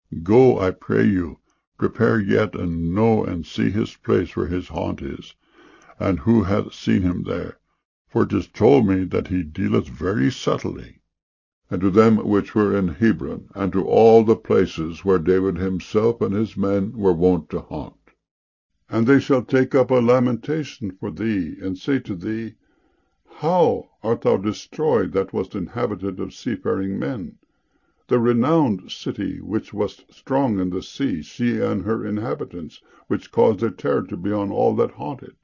Go, I pray you, prepare yet, and know and see his place where his haunt is, and who hath seen him there. For it is told me that he dealeth very subtly. And to them which were in Hebron, and to all the places where David himself and his men were wont to haunt. And they shall take up a lamentation for thee, and say to thee, How art thou destroyed that wast inhabited of seafaring men? The renowned city which wast strong in the sea, she and her inhabitants, which caused their terror to be on all that haunt it.